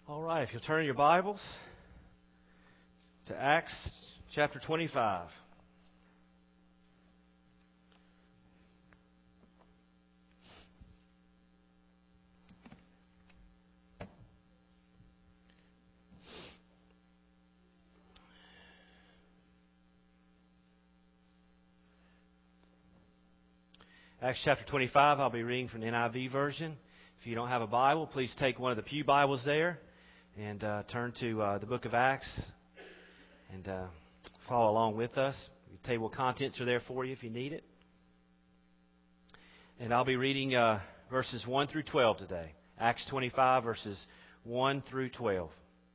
All right, if you'll turn your Bibles to Acts chapter 25. Acts chapter 25, I'll be reading from the NIV version. If you don't have a Bible, please take one of the pew Bibles there and turn to the book of Acts and follow along with us. The table of contents are there for you if you need it. And I'll be reading verses 1 through 12 today. Acts 25, verses 1 through 12.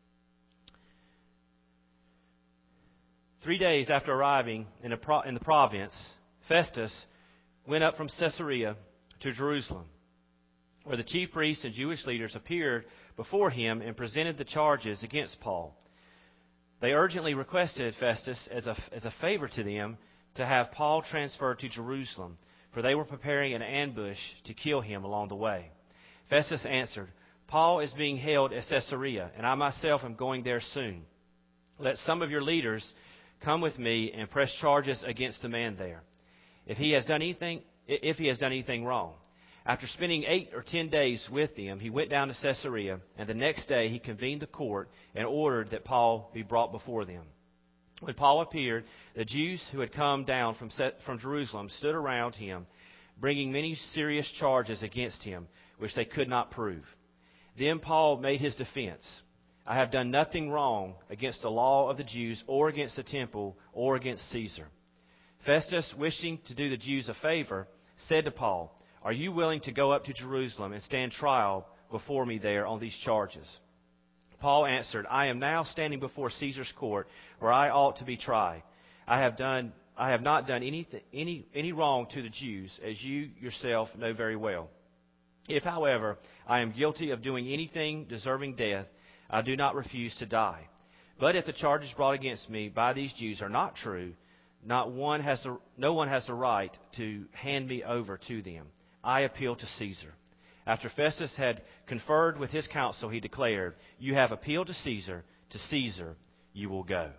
3 days after arriving in the province, Festus went up from Caesarea to Jerusalem, where the chief priests and Jewish leaders appeared before him and presented the charges against Paul. They urgently requested Festus as a favor to them to have Paul transferred to Jerusalem, for they were preparing an ambush to kill him along the way. Festus answered, "Paul is being held at Caesarea, and I myself am going there soon. Let some of your leaders come with me and press charges against the man there, if he has done anything wrong." After spending 8 or 10 days with them, he went down to Caesarea, and the next day he convened the court and ordered that Paul be brought before them. When Paul appeared, the Jews who had come down from Jerusalem stood around him, bringing many serious charges against him, which they could not prove. Then Paul made his defense. "I have done nothing wrong against the law of the Jews or against the temple or against Caesar." Festus, wishing to do the Jews a favor, said to Paul, "Are you willing to go up to Jerusalem and stand trial before me there on these charges?" Paul answered, "I am now standing before Caesar's court, where I ought to be tried. I have not done any wrong to the Jews, as you yourself know very well. If, however, I am guilty of doing anything deserving death, I do not refuse to die. But if the charges brought against me by these Jews are not true, no one has the right to hand me over to them. I appeal to Caesar." After Festus had conferred with his council, he declared, "You have appealed to Caesar you will go."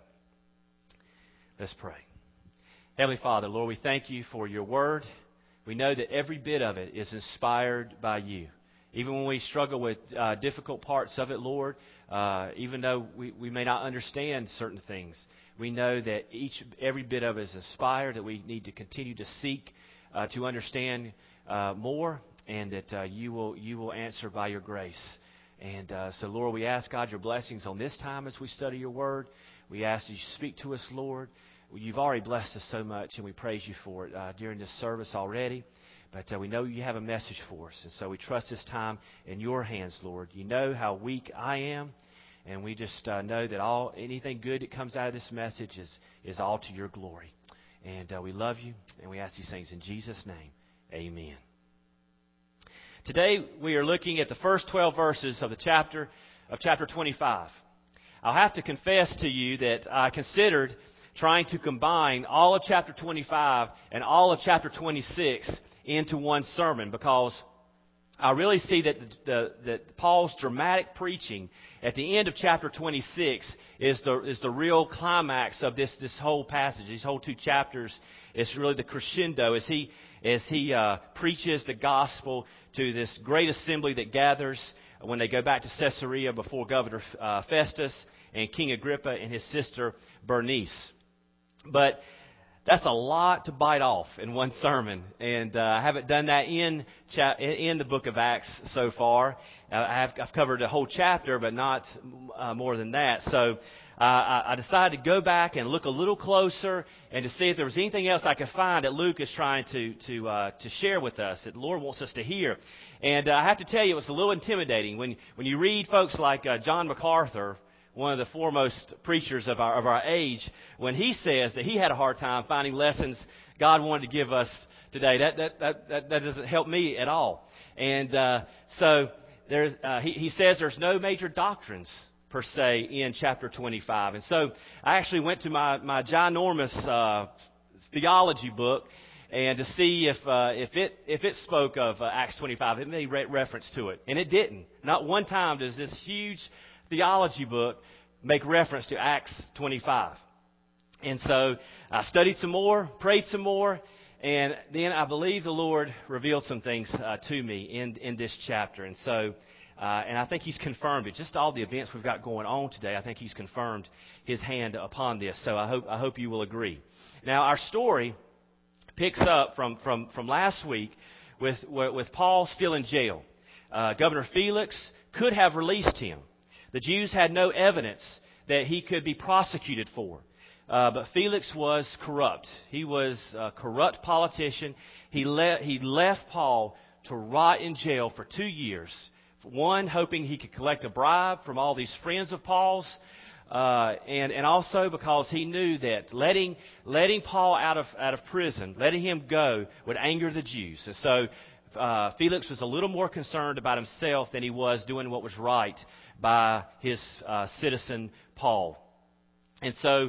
Let's pray. Heavenly Father, Lord, we thank you for your word. We know that every bit of it is inspired by you. Even when we struggle with difficult parts of it, Lord, even though we may not understand certain things, we know that every bit of it is inspired, that we need to continue to seek to understand more, and that you will answer by your grace. And so, Lord, we ask, God, your blessings on this time as we study your word. We ask that you speak to us, Lord. You've already blessed us so much, and we praise you for it during this service already. But we know you have a message for us, and so we trust this time in your hands, Lord. You know how weak I am, and we just know that anything good that comes out of this message is all to your glory. And we love you, and we ask these things in Jesus' name. Amen. Today we are looking at the first 12 verses of chapter 25. I'll have to confess to you that I considered trying to combine all of chapter 25 and all of chapter 26 into one sermon, because I really see that Paul's dramatic preaching at the end of chapter 26 is the real climax of this whole passage. These whole 2 chapters is really the crescendo as he preaches the gospel to this great assembly that gathers when they go back to Caesarea before Governor Festus and King Agrippa and his sister Bernice. But that's a lot to bite off in one sermon, and I haven't done that in the book of Acts so far. I've covered a whole chapter, but not more than that. So I decided to go back and look a little closer and to see if there was anything else I could find that Luke is trying to share with us, that the Lord wants us to hear. And I have to tell you, it was a little intimidating when you read folks like John MacArthur, one of the foremost preachers of our age, when he says that he had a hard time finding lessons God wanted to give us today. That doesn't help me at all. And so he says there's no major doctrines per se in chapter 25. And so I actually went to my ginormous theology book and to see if it spoke of Acts 25. It made reference to it, and it didn't. Not one time does this huge theology book make reference to Acts 25. And so I studied some more, prayed some more, and then I believe the Lord revealed some things to me in this chapter. And so, and I think He's confirmed it. Just all the events we've got going on today, I think He's confirmed His hand upon this. So I hope you will agree. Now, our story picks up from last week with Paul still in jail. Governor Felix could have released him. The Jews had no evidence that he could be prosecuted for. But Felix was corrupt. He was a corrupt politician. He left Paul to rot in jail for 2 years. One, hoping he could collect a bribe from all these friends of Paul's, and also because he knew that letting Paul out of prison, letting him go, would anger the Jews. And so Felix was a little more concerned about himself than he was doing what was right by his citizen Paul. And so,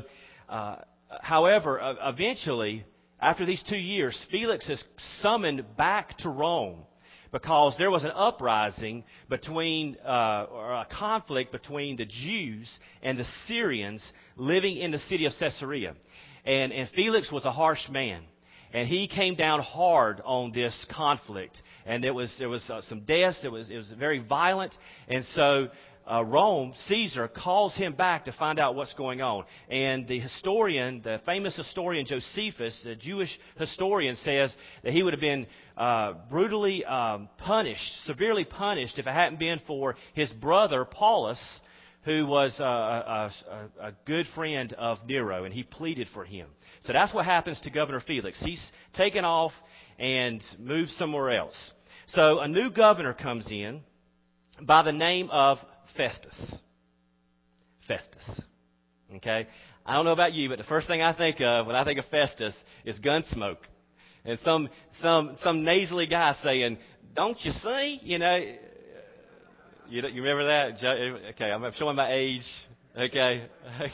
however, eventually, after these 2 years, Felix is summoned back to Rome because there was an uprising between, or a conflict between the Jews and the Syrians living in the city of Caesarea. And Felix was a harsh man. And he came down hard on this conflict. And there was some deaths. It was very violent. And so Rome, Caesar, calls him back to find out what's going on. And the famous historian Josephus, the Jewish historian, says that he would have been brutally punished, severely punished, if it hadn't been for his brother Paulus, who was a good friend of Nero, and he pleaded for him. So that's what happens to Governor Felix. He's taken off and moved somewhere else. So a new governor comes in by the name of Festus. Festus. Okay? I don't know about you, but the first thing I think of when I think of Festus is Gunsmoke. And some nasally guy saying, "Don't you see?" You know. You remember that? Okay, I'm showing my age. Okay.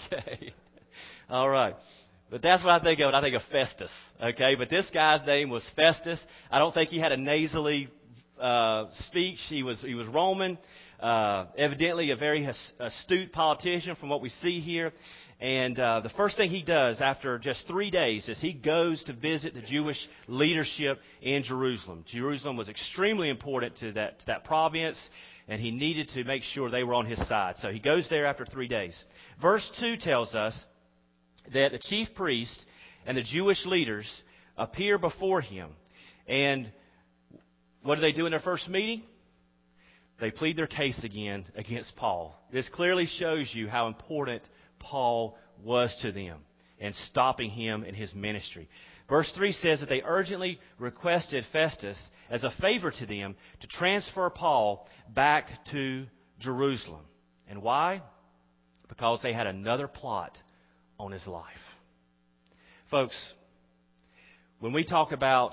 All right. But that's what I think of when I think of Festus. Okay, but this guy's name was Festus. I don't think he had a nasally speech. He was Roman. Evidently a very astute politician from what we see here. And the first thing he does after just 3 days is he goes to visit the Jewish leadership in Jerusalem. Jerusalem was extremely important to that province, and he needed to make sure they were on his side. So he goes there after 3 days. Verse 2 tells us that the chief priest and the Jewish leaders appear before him. And what do they do in their first meeting? They plead their case again against Paul. This clearly shows you how important Paul was to them and stopping him in his ministry. Verse 3 says that they urgently requested Festus as a favor to them to transfer Paul back to Jerusalem. And why? Because they had another plot on his life. Folks, when we talk about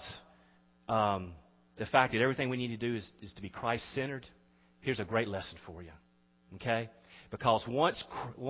the fact that everything we need to do is to be Christ-centered, here's a great lesson for you. Okay? Because once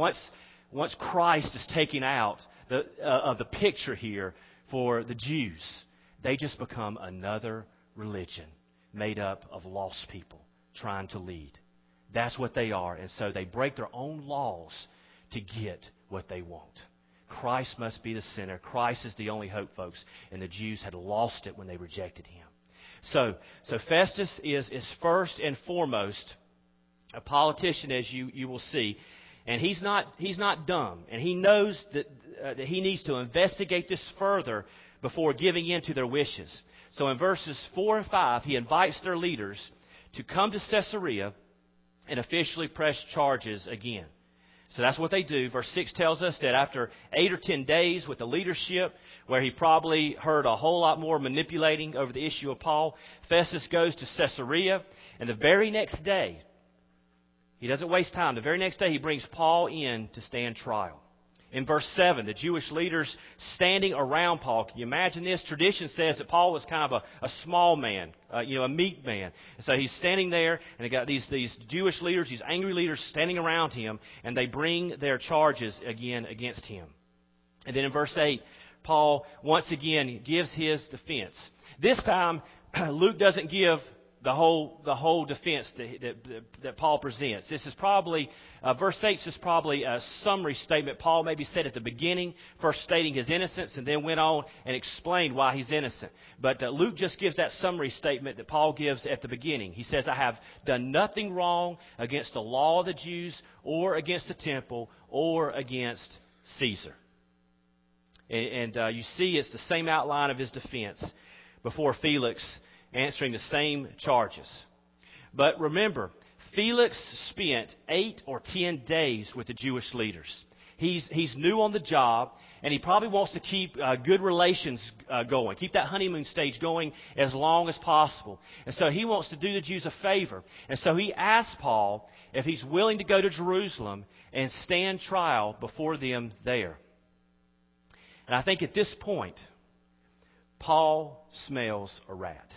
Christ is taken out of the picture here for the Jews, they just become another religion made up of lost people trying to lead. That's what they are. And so they break their own laws to get what they want. Christ must be the center. Christ is the only hope, folks. And the Jews had lost it when they rejected him. So Festus is first and foremost a politician, as you will see. And he's not dumb. And he knows that he needs to investigate this further before giving in to their wishes. So in verses 4 and 5, he invites their leaders to come to Caesarea and officially press charges again. So that's what they do. Verse 6 tells us that after 8 or 10 days with the leadership, where he probably heard a whole lot more manipulating over the issue of Paul, Festus goes to Caesarea, and the very next day, he doesn't waste time. The very next day, he brings Paul in to stand trial. In verse 7, the Jewish leaders standing around Paul. Can you imagine this? Tradition says that Paul was kind of a small man, a meek man. And so he's standing there, and they got these Jewish leaders, these angry leaders standing around him, and they bring their charges again against him. And then in verse 8, Paul once again gives his defense. This time, Luke doesn't give the whole defense that Paul presents. This is probably, verse 8 is probably a summary statement Paul maybe said at the beginning, first stating his innocence, and then went on and explained why he's innocent. But Luke just gives that summary statement that Paul gives at the beginning. He says, I have done nothing wrong against the law of the Jews or against the temple or against Caesar. And you see it's the same outline of his defense before Felix, answering the same charges. But remember, Felix spent 8 or 10 days with the Jewish leaders. He's new on the job, and he probably wants to keep good relations going, keep that honeymoon stage going as long as possible. And so he wants to do the Jews a favor. And so he asks Paul if he's willing to go to Jerusalem and stand trial before them there. And I think at this point, Paul smells a rat.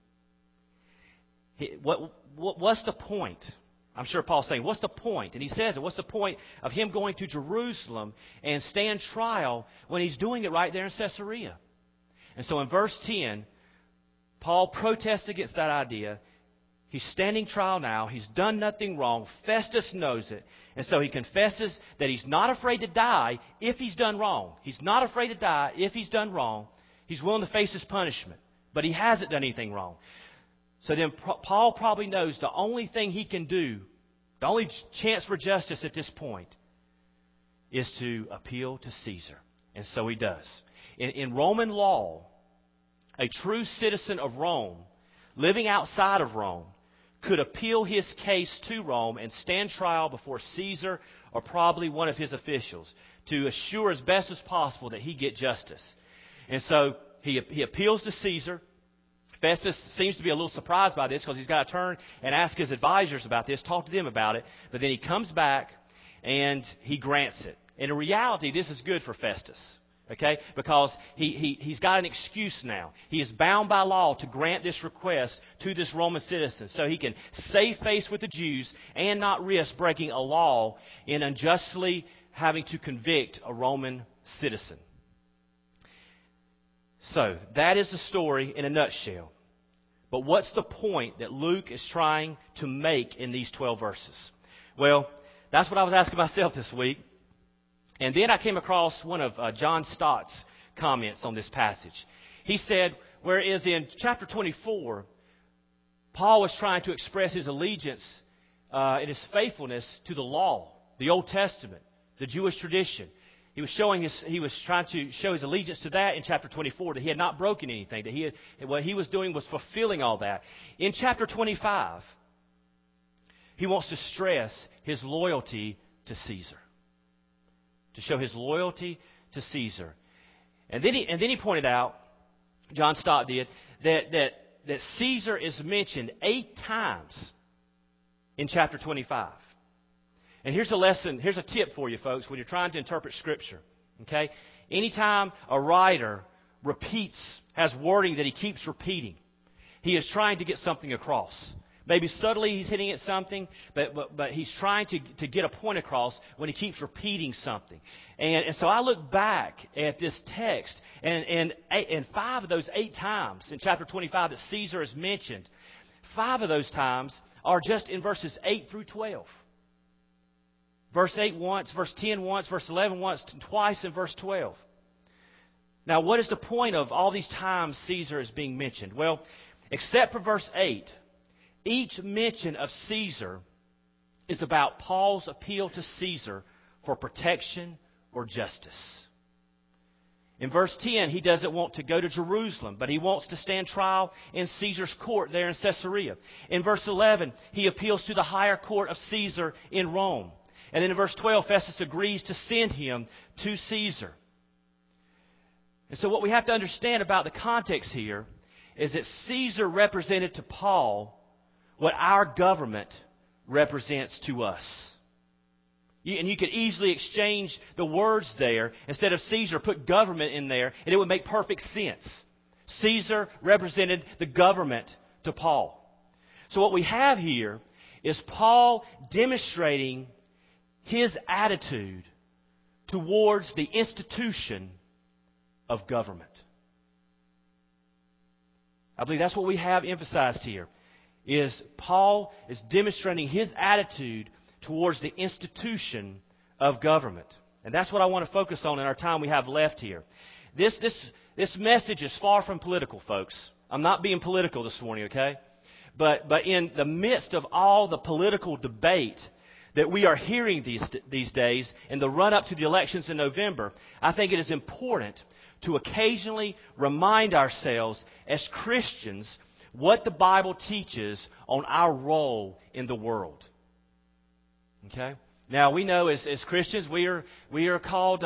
What's the point? I'm sure Paul's saying, what's the point? And he says it. What's the point of him going to Jerusalem and stand trial when he's doing it right there in Caesarea? And so in verse 10, Paul protests against that idea. He's standing trial now. He's done nothing wrong. Festus knows it. And so he confesses that he's not afraid to die if he's done wrong. He's not afraid to die if he's done wrong. He's willing to face his punishment. But he hasn't done anything wrong. So then Paul probably knows the only thing he can do, the only chance for justice at this point, is to appeal to Caesar. And so he does. In Roman law, a true citizen of Rome, living outside of Rome, could appeal his case to Rome and stand trial before Caesar or probably one of his officials to assure as best as possible that he get justice. And so he appeals to Caesar. Festus seems to be a little surprised by this because he's got to turn and ask his advisors about this, talk to them about it. But then he comes back and he grants it. And in reality, this is good for Festus, okay? Because he's got an excuse now. He is bound by law to grant this request to this Roman citizen so he can save face with the Jews and not risk breaking a law in unjustly having to convict a Roman citizen. So, that is the story in a nutshell. But what's the point that Luke is trying to make in these 12 verses? Well, that's what I was asking myself this week. And then I came across one of John Stott's comments on this passage. He said, whereas in chapter 24, Paul was trying to express his allegiance and his faithfulness to the law, the Old Testament, the Jewish tradition. He was trying to show his allegiance to that in chapter 24, that he had not broken anything, that what he was doing was fulfilling all that. In chapter 25, he wants to stress his loyalty to Caesar, to show his loyalty to Caesar. And then he pointed out, John Stott did, that Caesar is mentioned 8 times in chapter 25. And here's a lesson, here's a tip for you folks when you're trying to interpret Scripture. Okay? Anytime a writer has wording that he keeps repeating, he is trying to get something across. Maybe subtly he's hitting at something, but he's trying to get a point across when he keeps repeating something. And so I look back at this text, and 5 of those 8 times in chapter 25 that Caesar is mentioned, 5 of those times are just in verses 8 through 12. Verse 8 once, verse 10 once, verse 11 once, twice in verse 12. Now, what is the point of all these times Caesar is being mentioned? Well, except for verse 8, each mention of Caesar is about Paul's appeal to Caesar for protection or justice. In verse 10, he doesn't want to go to Jerusalem, but he wants to stand trial in Caesar's court there in Caesarea. In verse 11, he appeals to the higher court of Caesar in Rome. And then in verse 12, Festus agrees to send him to Caesar. And so what we have to understand about the context here is that Caesar represented to Paul what our government represents to us. And you could easily exchange the words there. Instead of Caesar, put government in there, and it would make perfect sense. Caesar represented the government to Paul. So what we have here is Paul demonstrating his attitude towards the institution of government. I believe that's what we have emphasized here. is Paul is demonstrating his attitude towards the institution of government. And that's what I want to focus on in our time we have left here. This message is far from political, folks. I'm not being political this morning, okay? But in the midst of all the political debate that we are hearing these days in the run-up to the elections in November, I think it is important to occasionally remind ourselves as Christians what the Bible teaches on our role in the world. Okay? Now, we know as Christians we are called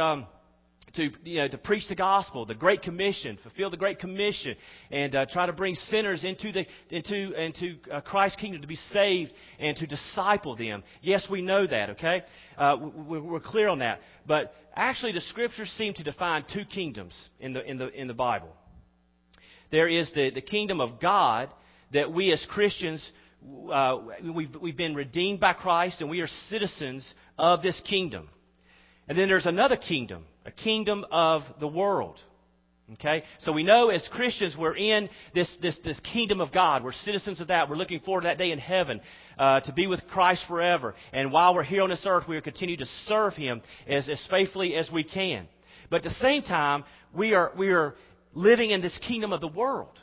to preach the gospel, the Great Commission, fulfill the Great Commission, and try to bring sinners into Christ's kingdom to be saved and to disciple them. Yes, we know that. Okay, we're clear on that. But actually, the Scriptures seem to define two kingdoms in the Bible. There is the kingdom of God that we as Christians we've been redeemed by Christ, and we are citizens of this kingdom. And then there's another kingdom, a kingdom of the world. Okay? So we know as Christians we're in this kingdom of God. We're citizens of that. We're looking forward to that day in heaven to be with Christ forever. And while we're here on this earth, we will continue to serve Him as faithfully as we can. But at the same time, we are living in this kingdom of the world.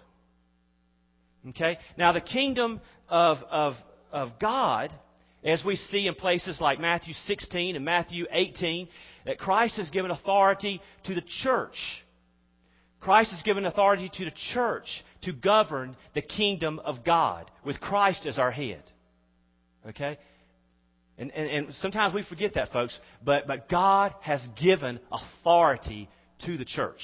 Okay? Now the kingdom of God, as we see in places like Matthew 16 and Matthew 18, that Christ has given authority to the church. Christ has given authority to the church to govern the kingdom of God with Christ as our head. Okay? And sometimes we forget that, folks. But God has given authority to the church.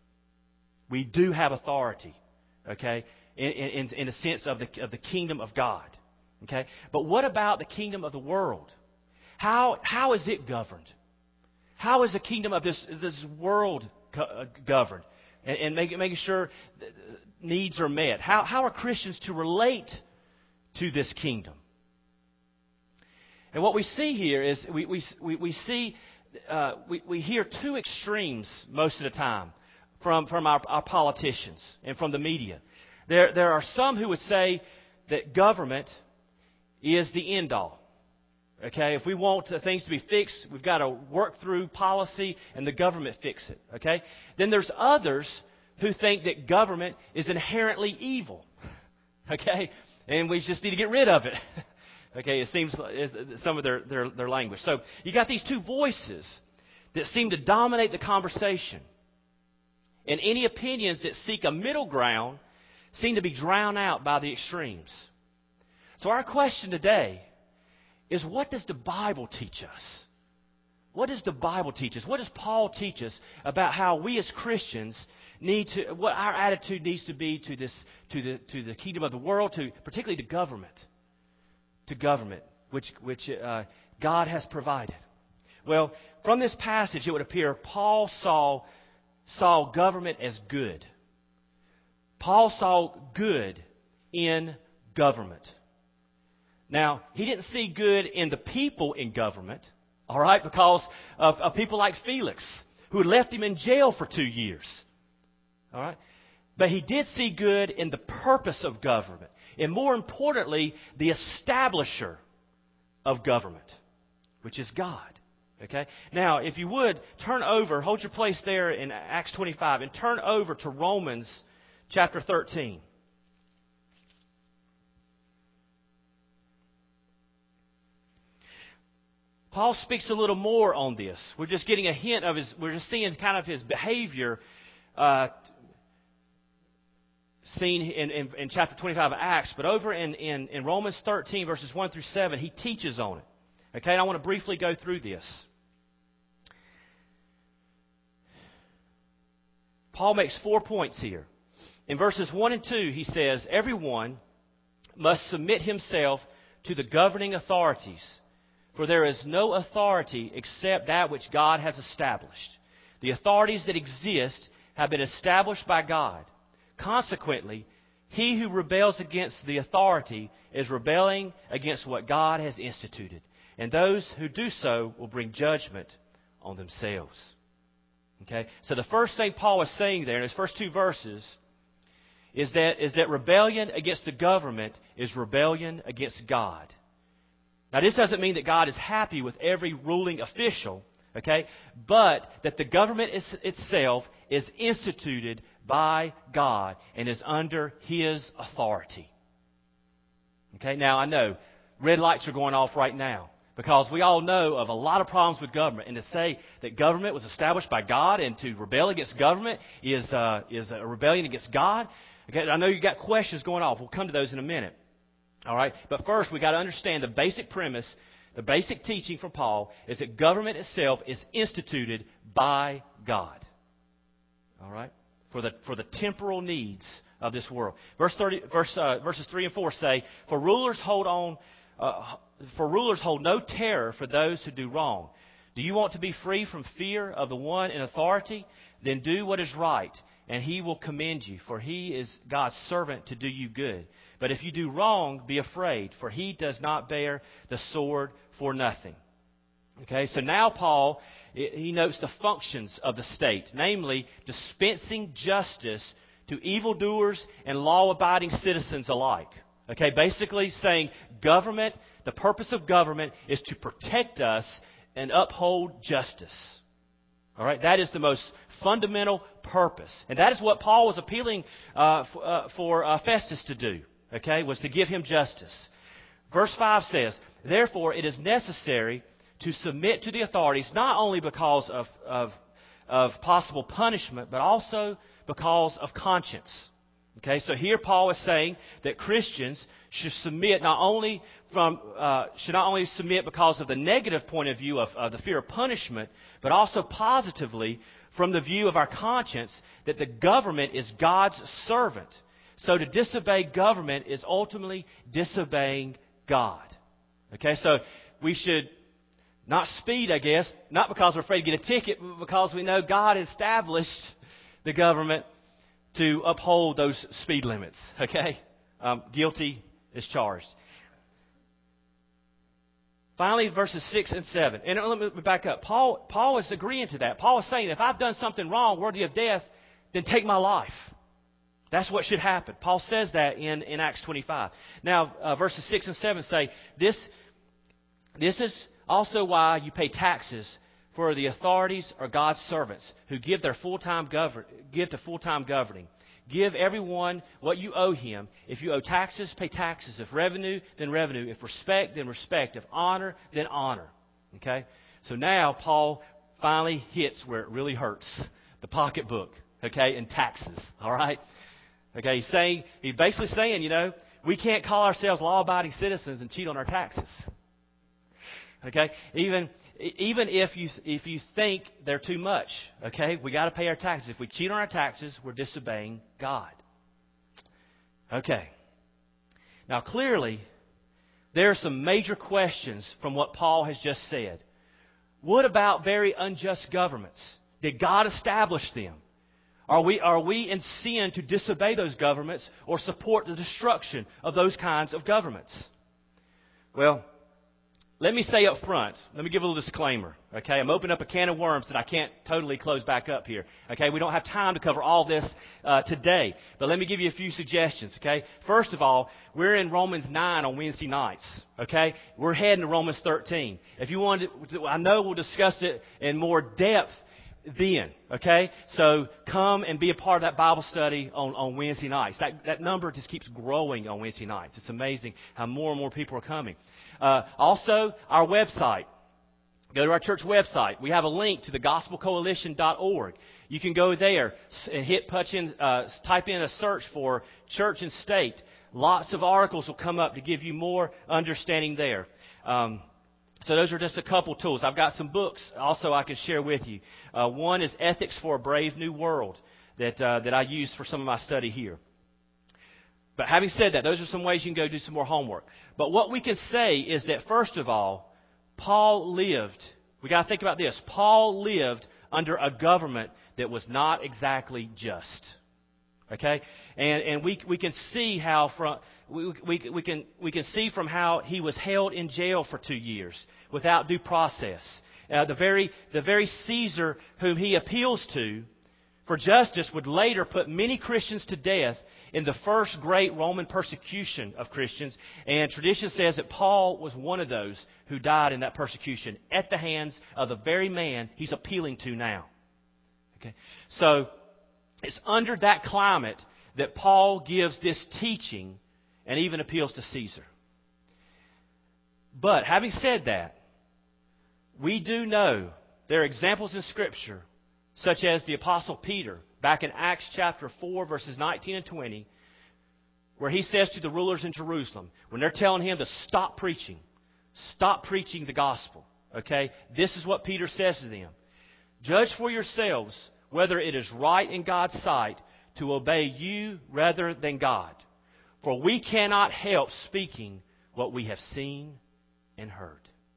We do have authority. Okay? In the sense of the kingdom of God. Okay? But what about the kingdom of the world? How is it governed? How is the kingdom of this world governed? And making sure needs are met. How are Christians to relate to this kingdom? And what we see here is we hear two extremes most of the time from our politicians and from the media. There are some who would say that government is the end all. Okay, if we want things to be fixed, we've got to work through policy and the government fix it. Okay, then there's others who think that government is inherently evil. Okay, and we just need to get rid of it. Okay, it seems some of their language. So you got these two voices that seem to dominate the conversation, and any opinions that seek a middle ground seem to be drowned out by the extremes. So our question today is, what does the Bible teach us? What does the Bible teach us? What does Paul teach us about how we as Christians what our attitude needs to be to the kingdom of the world, particularly to government, which God has provided? Well, from this passage, it would appear Paul saw government as good. Paul saw good in government. Now, he didn't see good in the people in government, all right, because of people like Felix, who had left him in jail for 2 years. All right? But he did see good in the purpose of government, and more importantly, the establisher of government, which is God. Okay? Now, if you would, hold your place there in Acts 25, and turn over to Romans chapter 13. Paul speaks a little more on this. We're just getting a hint of we're just seeing kind of his behavior seen in chapter 25 of Acts. But over in Romans 13, verses 1 through 7, he teaches on it. Okay, and I want to briefly go through this. Paul makes 4 points here. In verses 1 and 2, he says, everyone must submit himself to the governing authorities, for there is no authority except that which God has established. The authorities that exist have been established by God. Consequently, he who rebels against the authority is rebelling against what God has instituted. And those who do so will bring judgment on themselves. Okay? So the first thing Paul is saying there in his first 2 verses is that rebellion against the government is rebellion against God. Now, this doesn't mean that God is happy with every ruling official, okay? But that the government itself is instituted by God and is under His authority. Okay, now I know red lights are going off right now because we all know of a lot of problems with government. And to say that government was established by God and to rebel against government is a rebellion against God. Okay, I know you got questions going off. We'll come to those in a minute. All right, but first we got to understand the basic premise, the basic teaching from Paul is that government itself is instituted by God. All right, for the temporal needs of this world. Verses 3 and 4 say, For rulers hold no terror for those who do wrong. Do you want to be free from fear of the one in authority? Then do what is right, and he will commend you, for he is God's servant to do you good. But if you do wrong, be afraid, for he does not bear the sword for nothing. Okay, so now Paul, he notes the functions of the state, namely dispensing justice to evildoers and law-abiding citizens alike. Okay, basically saying government, the purpose of government is to protect us and uphold justice. All right, that is the most fundamental purpose. And that is what Paul was appealing for Festus to do, okay, was to give him justice. Verse 5 says, Therefore it is necessary to submit to the authorities, not only because of possible punishment, but also because of conscience. Okay, so here Paul is saying that Christians should submit not only submit because of the negative point of view of the fear of punishment, but also positively from the view of our conscience that the government is God's servant. So to disobey government is ultimately disobeying God. Okay, so we should not speed, I guess, not because we're afraid to get a ticket, but because we know God established the government to uphold those speed limits. Okay? Guilty is charged. Finally, verses 6 and 7. And let me back up. Paul is agreeing to that. Paul is saying, if I've done something wrong, worthy of death, then take my life. That's what should happen. Paul says that in Acts 25. Now, verses 6 and 7 say, This is also why you pay taxes, for the authorities are God's servants who give to full-time governing. Give everyone what you owe him. If you owe taxes, pay taxes. If revenue, then revenue. If respect, then respect. If honor, then honor. Okay? So now Paul finally hits where it really hurts. The pocketbook. Okay? And taxes. All right? Okay? He's basically saying, we can't call ourselves law-abiding citizens and cheat on our taxes. Okay? Even if you think they're too much, okay, we got to pay our taxes. If we cheat on our taxes, we're disobeying God. Okay. Now, clearly, there are some major questions from what Paul has just said. What about very unjust governments? Did God establish them? Are we in sin to disobey those governments or support the destruction of those kinds of governments? Well, let me say up front, let me give a little disclaimer, okay? I'm opening up a can of worms that I can't totally close back up here, okay? We don't have time to cover all this today, but let me give you a few suggestions, okay? First of all, we're in Romans 9 on Wednesday nights, okay? We're heading to Romans 13. If you want to, I know we'll discuss it in more depth then, okay? So come and be a part of that Bible study on Wednesday nights. That number just keeps growing on Wednesday nights. It's amazing how more and more people are coming. Also, our website. Go to our church website. We have a link to thegospelcoalition.org. You can go there and type in a search for church and state. Lots of articles will come up to give you more understanding there. So those are just a couple tools. I've got some books also I can share with you. One is Ethics for a Brave New World that I use for some of my study here. But having said that, those are some ways you can go do some more homework. But what we can say is that, first of all, Paul lived, we got to think about this, Paul lived under a government that was not exactly just. Okay? And we can see how we can see from how he was held in jail for 2 years without due process. The very Caesar whom he appeals to for justice would later put many Christians to death in the first great Roman persecution of Christians. And tradition says that Paul was one of those who died in that persecution at the hands of the very man he's appealing to now. Okay? So it's under that climate that Paul gives this teaching and even appeals to Caesar. But having said that, we do know there are examples in Scripture, such as the Apostle Peter, back in Acts chapter 4, verses 19 and 20, where he says to the rulers in Jerusalem, when they're telling him to stop preaching the gospel, okay? This is what Peter says to them. Judge for yourselves whether it is right in God's sight to obey you rather than God. For we cannot help speaking what we have seen and heard.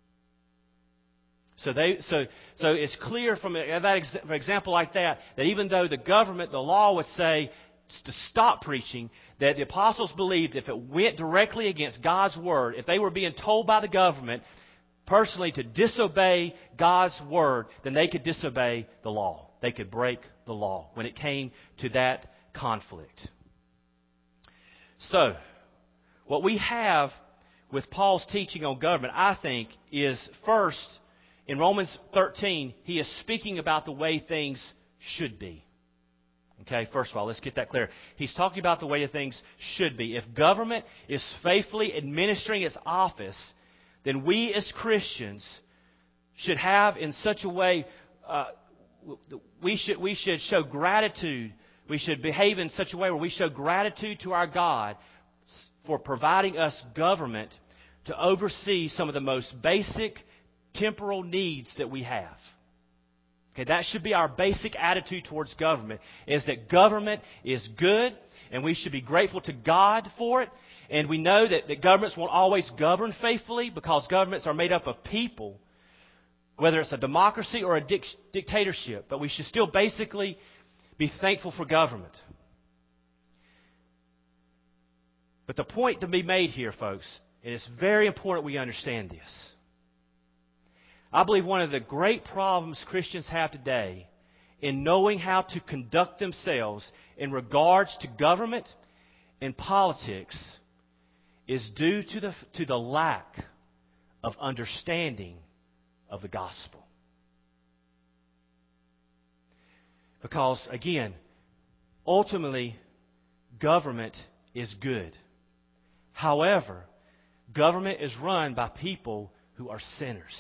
So it's clear from an example like that even though the government, the law would say to stop preaching, that the apostles believed if it went directly against God's word, if they were being told by the government personally to disobey God's word, then they could disobey the law. They could break the law when it came to that conflict. So, what we have with Paul's teaching on government, I think, is first, in Romans 13, he is speaking about the way things should be. Okay, first of all, let's get that clear. He's talking about the way that things should be. If government is faithfully administering its office, then we as Christians should have in such a way, we should show gratitude. We should behave in such a way where we show gratitude to our God for providing us government to oversee some of the most basic temporal needs that we have. Okay, that should be our basic attitude towards government, is that government is good, and we should be grateful to God for it. And we know that governments won't always govern faithfully because governments are made up of people, whether it's a democracy or a dictatorship. But we should still basically be thankful for government. But the point to be made here, folks, and it's very important we understand this. I believe one of the great problems Christians have today in knowing how to conduct themselves in regards to government and politics is due to the lack of understanding of the gospel. Because, again, ultimately, government is good. However, government is run by people who are sinners.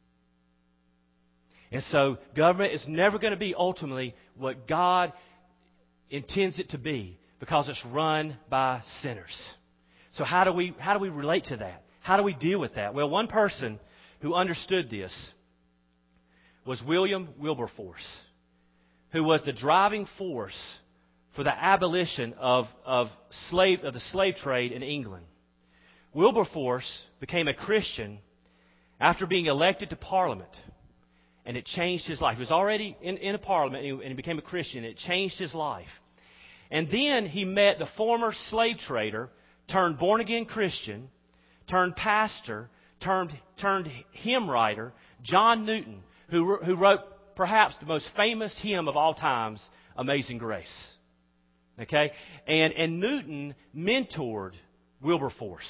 And so government is never going to be ultimately what God intends it to be because it's run by sinners. So how do we relate to that? How do we deal with that? Well, one person who understood this was William Wilberforce, who was the driving force for the abolition of the slave trade in England. Wilberforce became a Christian after being elected to Parliament. And it changed his life. He was already in a parliament, and he became a Christian. It changed his life. And then he met the former slave trader, turned born-again Christian, turned pastor, turned hymn writer, John Newton, who wrote perhaps the most famous hymn of all times, Amazing Grace. Okay? And Newton mentored Wilberforce.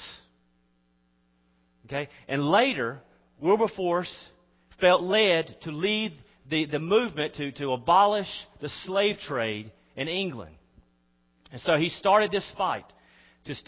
Okay? And later, Wilberforce felt led to lead the movement to abolish the slave trade in England. And so he started this fight, this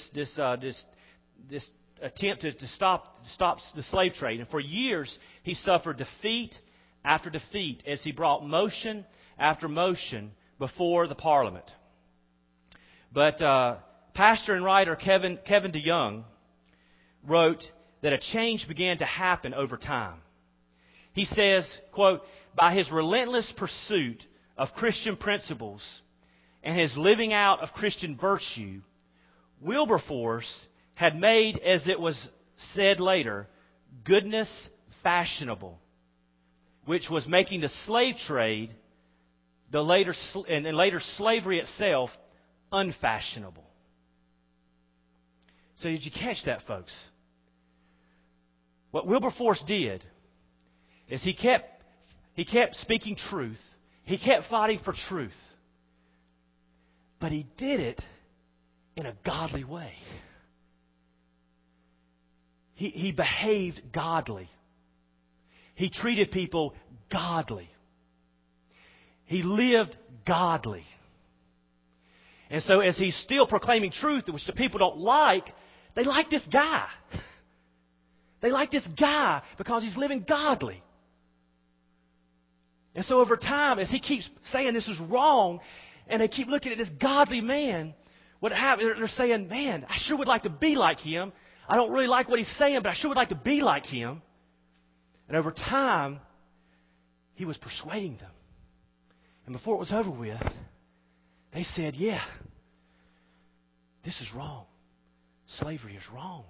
attempt to stop the slave trade. And for years, he suffered defeat after defeat as he brought motion after motion before the Parliament. But pastor and writer Kevin DeYoung wrote that a change began to happen over time. He says, quote, by his relentless pursuit of Christian principles and his living out of Christian virtue, Wilberforce had made, as it was said later, goodness fashionable, which was making the slave trade, and later slavery itself, unfashionable. So did you catch that, folks? What Wilberforce did is he kept speaking truth. He kept fighting for truth. But he did it in a godly way. He behaved godly. He treated people godly. He lived godly. And so as he's still proclaiming truth, which the people don't like, they like this guy. They like this guy because he's living godly. And so over time, as he keeps saying this is wrong, and they keep looking at this godly man, what happens? They're saying, man, I sure would like to be like him. I don't really like what he's saying, but I sure would like to be like him. And over time, he was persuading them. And before it was over with, they said, yeah, this is wrong. Slavery is wrong.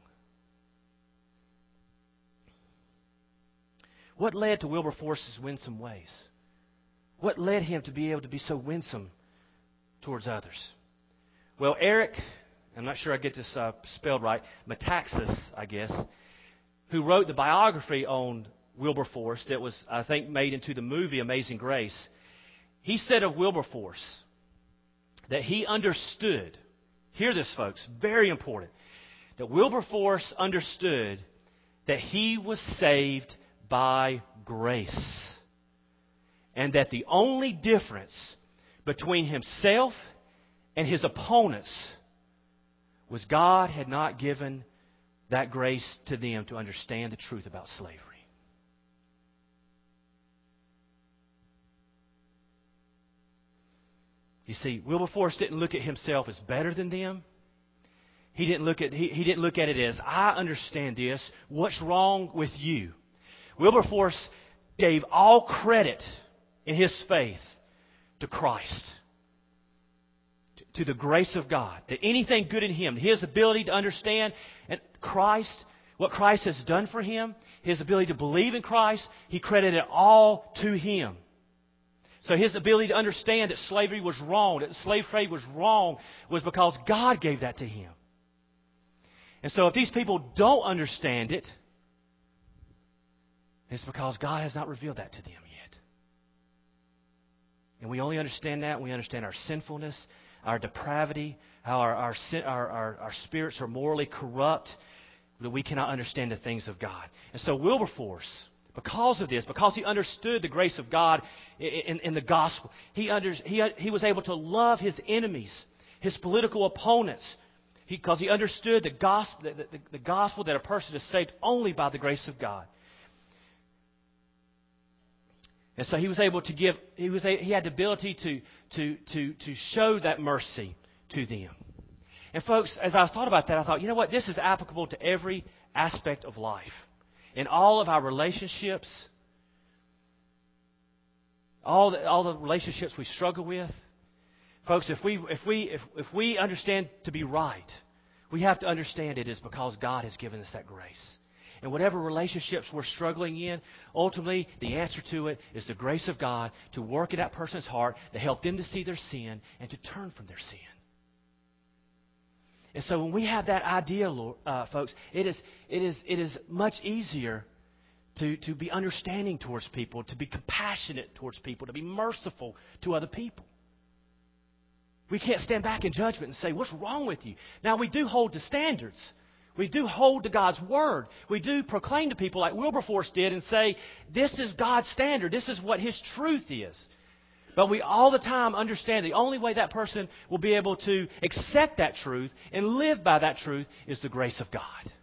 What led to Wilberforce's winsome ways? What led him to be able to be so winsome towards others? Well, Eric, I'm not sure I get this spelled right, Metaxas, I guess, who wrote the biography on Wilberforce that was, I think, made into the movie Amazing Grace, he said of Wilberforce that he understood, hear this, folks, very important, that Wilberforce understood that he was saved by grace. And that the only difference between himself and his opponents was God had not given that grace to them to understand the truth about slavery. You see, Wilberforce didn't look at himself as better than them. He didn't look at it as, I understand this. What's wrong with you? Wilberforce gave all credit in his faith to Christ, to the grace of God, that anything good in him, his ability to understand and Christ, what Christ has done for him, his ability to believe in Christ, he credited it all to him. So his ability to understand that slavery was wrong, that the slave trade was wrong, was because God gave that to him. And so if these people don't understand it, it's because God has not revealed that to them yet. And we only understand that when we understand our sinfulness, our depravity, how our spirits are morally corrupt, that we cannot understand the things of God. And so Wilberforce, because of this, because he understood the grace of God in the gospel, he was able to love his enemies, his political opponents, because he understood the gospel that a person is saved only by the grace of God. And so he was able to give. He had the ability to show that mercy to them. And folks, as I thought about that, I thought, you know what? This is applicable to every aspect of life, in all of our relationships, all the relationships we struggle with. Folks, if we understand to be right, we have to understand it is because God has given us that grace. And whatever relationships we're struggling in, ultimately the answer to it is the grace of God to work in that person's heart, to help them to see their sin and to turn from their sin. And so when we have that idea, folks, it is much easier to be understanding towards people, to be compassionate towards people, to be merciful to other people. We can't stand back in judgment and say, what's wrong with you? Now, we do hold to standards. We do hold to God's Word. We do proclaim to people like Wilberforce did and say, this is God's standard. This is what His truth is. But we all the time understand the only way that person will be able to accept that truth and live by that truth is the grace of God.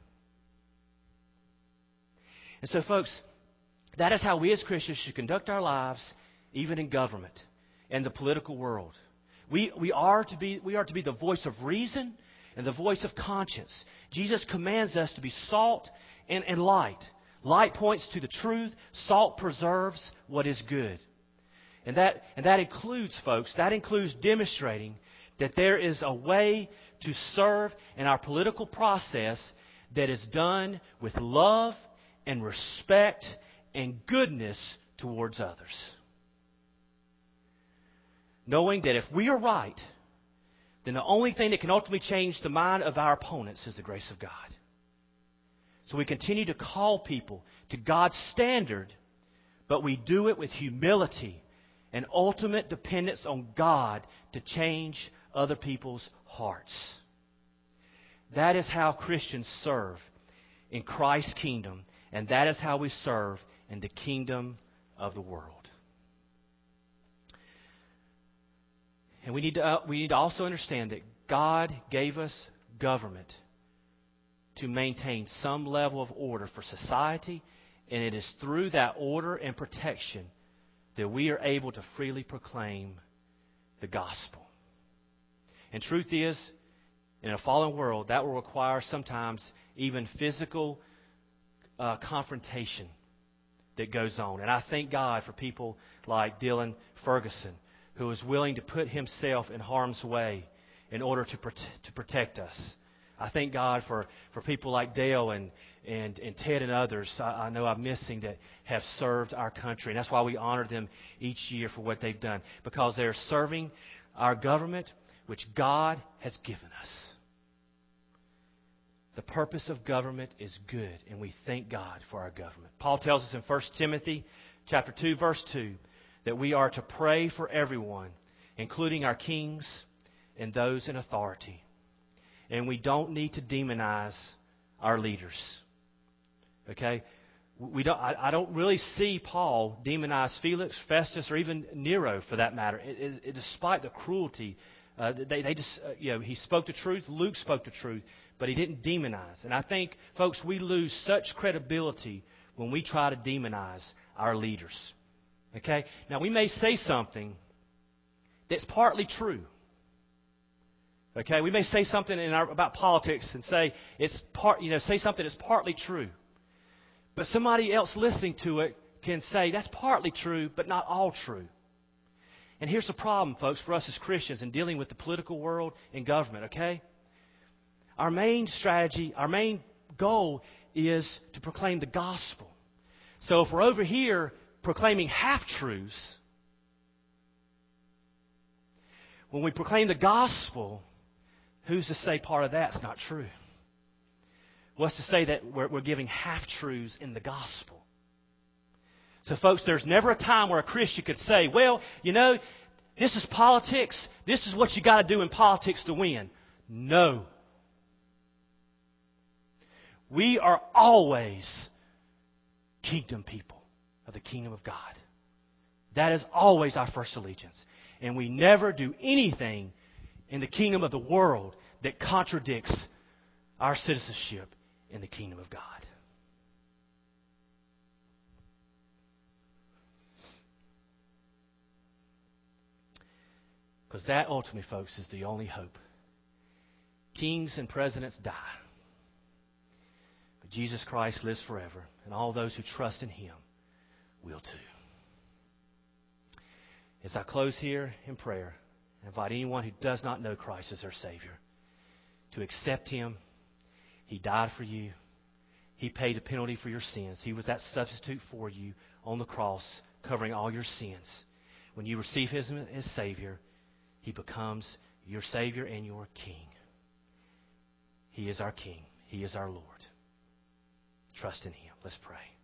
And so, folks, that is how we as Christians should conduct our lives, even in government and the political world. We are to be the voice of reason and the voice of conscience. Jesus commands us to be salt and light. Light points to the truth. Salt preserves what is good. And that includes, folks, demonstrating that there is a way to serve in our political process that is done with love and respect and goodness towards others. Knowing that if we are right, then the only thing that can ultimately change the mind of our opponents is the grace of God. So we continue to call people to God's standard, but we do it with humility and ultimate dependence on God to change other people's hearts. That is how Christians serve in Christ's kingdom, and that is how we serve in the kingdom of the world. And we need to also understand that God gave us government to maintain some level of order for society, and it is through that order and protection that we are able to freely proclaim the gospel. And truth is, in a fallen world, that will require sometimes even physical confrontation that goes on. And I thank God for people like Dylan Ferguson, who is willing to put himself in harm's way in order to protect us. I thank God for people like Dale and Ted and others I know I'm missing that have served our country. And that's why we honor them each year for what they've done, because they're serving our government, which God has given us. The purpose of government is good, and we thank God for our government. Paul tells us in 1 Timothy chapter 2, verse 2, that we are to pray for everyone, including our kings and those in authority. And we don't need to demonize our leaders. Okay? I don't really see Paul demonize Felix, Festus, or even Nero for that matter. Despite the cruelty, he spoke the truth. Luke spoke the truth, but he didn't demonize. And I think, folks, we lose such credibility when we try to demonize our leaders. Okay? Now, we may say something that's partly true. Okay? We may say something about politics and say something that's partly true. But somebody else listening to it can say that's partly true, but not all true. And here's the problem, folks, for us as Christians in dealing with the political world and government, okay? Our main strategy, our main goal is to proclaim the gospel. So if we're over here proclaiming half-truths, when we proclaim the gospel, who's to say part of that's not true? What's to say that we're giving half-truths in the gospel? So, folks, there's never a time where a Christian could say, well, this is politics. This is what you got to do in politics to win. No. We are always kingdom people of the kingdom of God. That is always our first allegiance. And we never do anything in the kingdom of the world that contradicts our citizenship in the kingdom of God. Because that ultimately, folks, is the only hope. Kings and presidents die. But Jesus Christ lives forever, and all those who trust in Him will too. As I close here in prayer, I invite anyone who does not know Christ as their Savior to accept Him. He died for you. He paid the penalty for your sins. He was that substitute for you on the cross, covering all your sins. When you receive Him as Savior, He becomes your Savior and your King. He is our King. He is our Lord. Trust in Him. Let's pray.